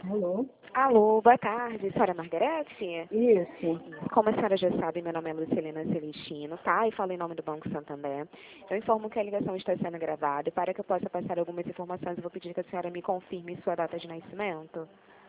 Alô? Alô, boa tarde, senhora Margarete? Isso. Como a senhora já sabe, meu nome é Lucilena Celestino, tá? E falo em nome do Banco Santander. Eu informo que a ligação está sendo gravada e para que eu possa passar algumas informações, eu vou pedir que a senhora me confirme sua data de nascimento.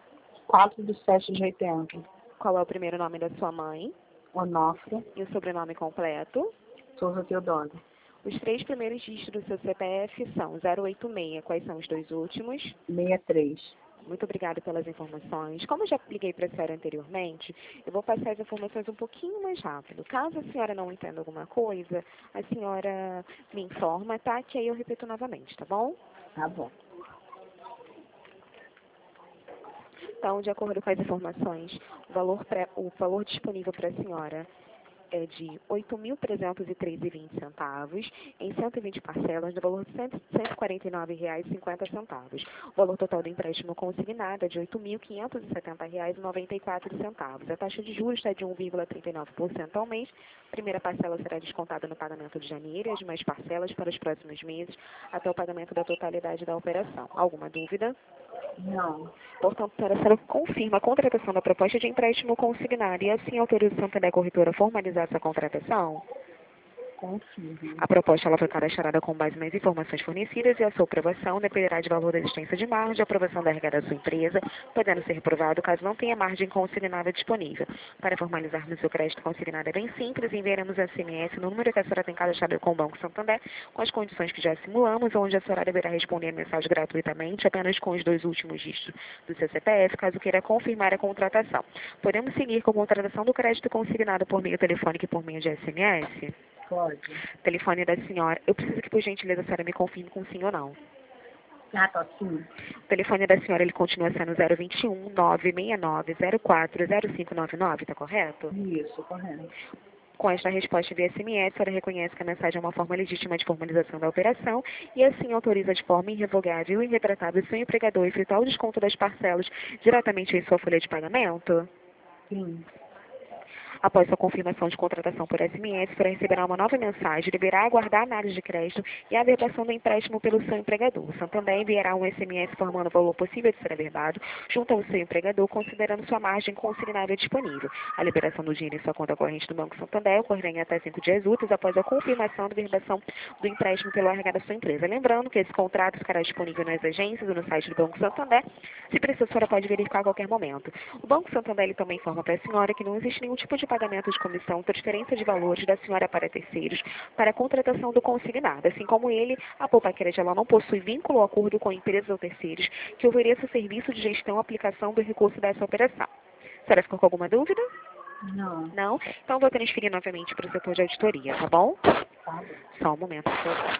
4/7/80. Qual é o primeiro nome da sua mãe Onofre, e o sobrenome completo? Souza Teodoro. Os três primeiros dígitos do seu CPF são 086. Quais são os dois últimos? 63. Muito obrigada pelas informações. Como eu já liguei para a senhora anteriormente, eu vou passar as informações um pouquinho mais rápido. Caso a senhora não entenda alguma coisa, a senhora me informa, tá? Que aí eu repito novamente, tá bom? Tá bom. Então, de acordo com as informações, o valor disponível para a senhora é de R$ 8.303,20 em 120 parcelas, no valor de R$ 149,50. O valor total do empréstimo consignado é de R$ 8.570,94. A taxa de juros está de 1,39% ao mês. A primeira parcela será descontada no pagamento de janeiro e as demais parcelas para os próximos meses, até o pagamento da totalidade da operação. Alguma dúvida? Não. Portanto, a senhora confirma a contratação da proposta de empréstimo consignado e assim autoriza o Santander Corretora a formalizar essa contratação? Confirmo. A proposta ela foi cadastrada com base nas informações fornecidas e a sua aprovação dependerá de valor da existência de margem de aprovação da regra da sua empresa, podendo ser reprovado caso não tenha margem consignada disponível. Para formalizarmos o crédito consignado é bem simples, enviaremos SMS no número que a senhora tem cadastrado com o Banco Santander, com as condições que já simulamos, onde a senhora deverá responder a mensagem gratuitamente, apenas com os dois últimos dígitos do seu CPF, caso queira confirmar a contratação. Podemos seguir com a contratação do crédito consignado por meio telefônico e por meio de SMS? Pode. Telefone da senhora. Eu preciso que, por gentileza, a senhora me confirme com sim ou não. Ah, tá sim. O telefone da senhora, ele continua sendo 021 969 04 0599, tá correto? Isso, correto. Com esta resposta via SMS, a senhora reconhece que a mensagem é uma forma legítima de formalização da operação e assim autoriza de forma irrevogável e irretratável seu empregador a efetuar o desconto das parcelas diretamente em sua folha de pagamento? Sim. Após sua confirmação de contratação por SMS, para receberá uma nova mensagem, deverá aguardar a análise de crédito e a averbação do empréstimo pelo seu empregador. O Santander enviará um SMS informando o valor possível de ser averbado junto ao seu empregador, considerando sua margem consignável disponível. A liberação do dinheiro em sua conta corrente do Banco Santander ocorrerá em até 5 dias úteis após a confirmação da averbação do empréstimo pelo RH da sua empresa. Lembrando que esse contrato ficará disponível nas agências e no site do Banco Santander. Se precisar, a senhora pode verificar a qualquer momento. O Banco Santander ele também informa para a senhora que não existe nenhum tipo de pagamento de comissão, transferência de valores da senhora para terceiros para a contratação do consignado. Assim como ele, a Poupaquerete ela não possui vínculo ou acordo com empresas ou terceiros que ofereça serviço de gestão ou aplicação do recurso dessa operação. A senhora ficou com alguma dúvida? Não. Não? Então vou transferir novamente para o setor de auditoria, tá bom? Tá bom. Só um momento, por favor.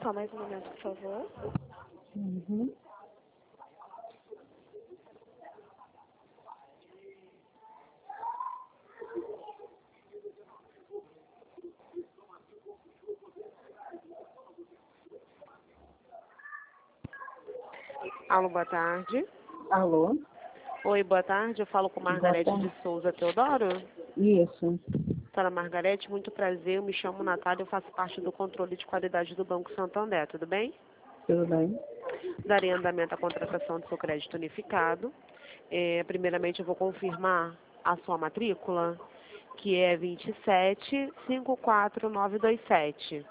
Só mais um momento, por favor. Uhum. Alô, boa tarde. Alô? Oi, boa tarde. Eu falo com Boa Margarete tarde. de Souza Teodoro. Isso. Senhora Margarete, muito prazer. Eu me chamo Natália, eu faço parte do controle de qualidade do Banco Santander, tudo bem? Tudo bem? Darei andamento à contratação do seu crédito unificado. Primeiramente, eu vou confirmar a sua matrícula, que é 2754927.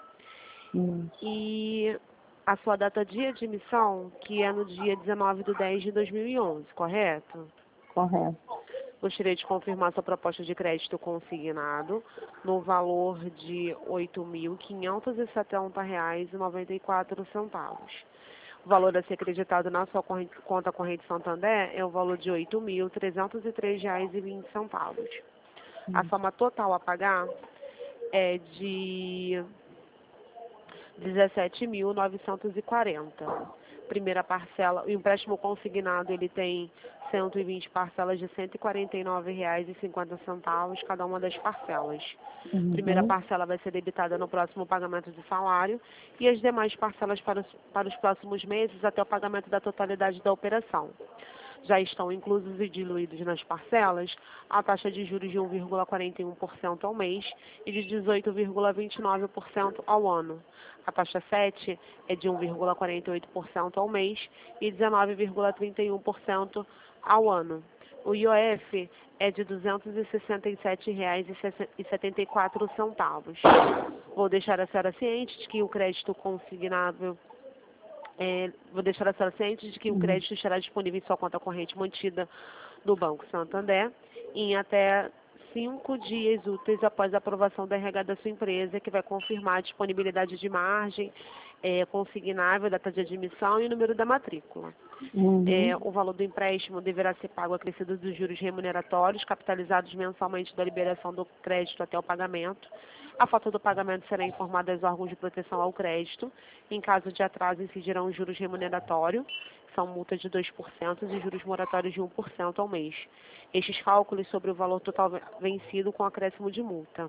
E a sua data de admissão, que é no dia 19/10/2011, correto? Correto. Gostaria de confirmar sua proposta de crédito consignado no valor de R$ 8.570,94. O valor a ser acreditado na sua conta corrente Santander é o valor de R$ 8.303,20. A soma total a pagar é de 17.940. Primeira parcela, o empréstimo consignado ele tem 120 parcelas de R$ 149,50 cada uma das parcelas. Primeira parcela vai ser debitada no próximo pagamento de salário e as demais parcelas para os próximos meses até o pagamento da totalidade da operação. Já estão inclusos e diluídos nas parcelas a taxa de juros de 1,41% ao mês e de 18,29% ao ano. A taxa 7 é de 1,48% ao mês e 19,31% ao ano. O IOF é de R$ 267,74. Vou deixar a senhora ciente de que o crédito consignável o crédito estará disponível em sua conta corrente mantida no Banco Santander em até 5 dias úteis após a aprovação da RH da sua empresa, que vai confirmar a disponibilidade de margem consignável, data de admissão e o número da matrícula. O valor do empréstimo deverá ser pago acrescido dos juros remuneratórios, capitalizados mensalmente da liberação do crédito até o pagamento. A falta do pagamento será informada aos órgãos de proteção ao crédito. Em caso de atraso, incidirão os juros remuneratórios, são multas de 2% e juros moratórios de 1% ao mês. Estes cálculos sobre o valor total vencido com acréscimo de multa.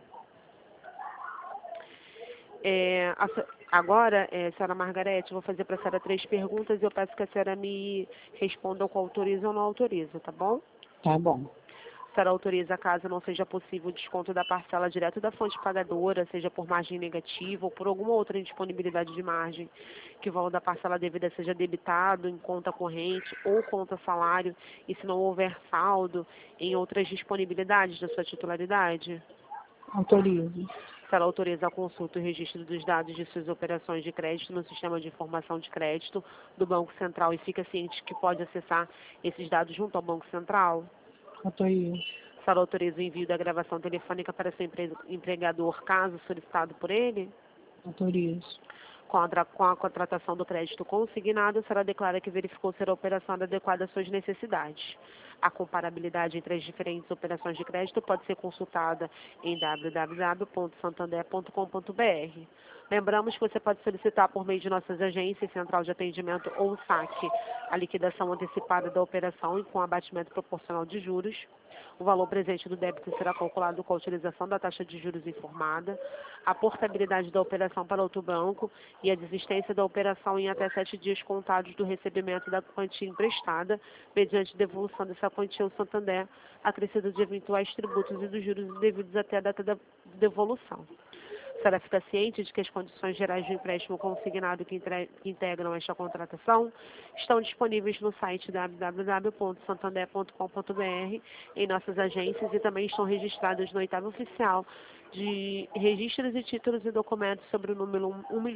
Agora, senhora Margarete, eu vou fazer para a senhora 3 perguntas e eu peço que a senhora me responda com autoriza ou não autoriza, tá bom? Tá bom. A senhora autoriza caso não seja possível o desconto da parcela direto da fonte pagadora, seja por margem negativa ou por alguma outra indisponibilidade de margem, que o valor da parcela devida seja debitado em conta corrente ou conta salário e se não houver saldo em outras disponibilidades da sua titularidade? Autorizo. A senhora autoriza a consulta e o registro dos dados de suas operações de crédito no sistema de informação de crédito do Banco Central e fica ciente que pode acessar esses dados junto ao Banco Central? Autorizo. A senhora autoriza o envio da gravação telefônica para seu empregador, caso solicitado por ele? Autorizo. Com a contratação do crédito consignado, a senhora declara que verificou ser a operação adequada às suas necessidades. A comparabilidade entre as diferentes operações de crédito pode ser consultada em www.santander.com.br. Lembramos que você pode solicitar por meio de nossas agências, central de atendimento ou saque, a liquidação antecipada da operação e com abatimento proporcional de juros. O valor presente do débito será calculado com a utilização da taxa de juros informada, a portabilidade da operação para outro banco e a desistência da operação em até 7 dias contados do recebimento da quantia emprestada, mediante devolução dessa quantia ao Santander, acrescido de eventuais tributos e dos juros devidos até a data da devolução. A senhora fica ciente de que as condições gerais do empréstimo consignado que integram esta contratação estão disponíveis no site www.santander.com.br, em nossas agências e também estão registradas no oitavo oficial de registros e títulos e documentos sobre o número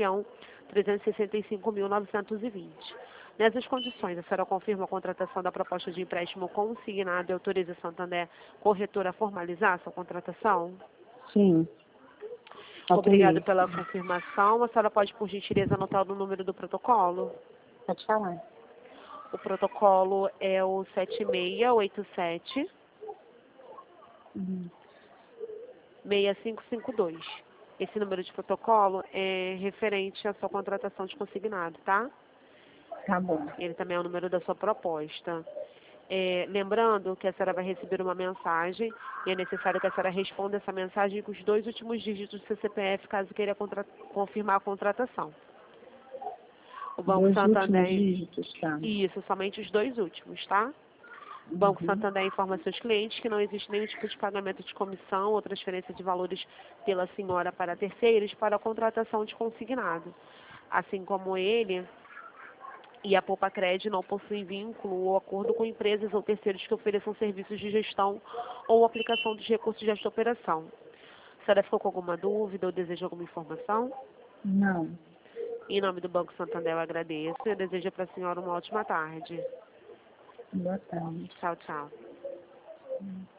1.365.920. Nessas condições, a senhora confirma a contratação da proposta de empréstimo consignado e autoriza a Santander corretora a formalizar sua contratação? Sim. Obrigada pela confirmação. A senhora pode, por gentileza, anotar o número do protocolo? Pode falar. O protocolo é o 7687 6552. Esse número de protocolo é referente à sua contratação de consignado, tá? Tá bom. Ele também é o número da sua proposta. Lembrando que a senhora vai receber uma mensagem e é necessário que a senhora responda essa mensagem com os 2 últimos dígitos do seu CPF, caso queira confirmar a contratação. O Banco 2 últimos Santander... dígitos, tá? Isso, somente os 2 últimos, tá? O Banco Santander informa seus clientes que não existe nenhum tipo de pagamento de comissão ou transferência de valores pela senhora para terceiros para a contratação de consignado. Assim como ele e a Poupa Cred não possuem vínculo ou acordo com empresas ou terceiros que ofereçam serviços de gestão ou aplicação dos recursos desta operação. A senhora ficou com alguma dúvida ou deseja alguma informação? Não. Em nome do Banco Santander, eu agradeço e eu desejo para a senhora uma ótima tarde. Boa tarde. Tchau, tchau.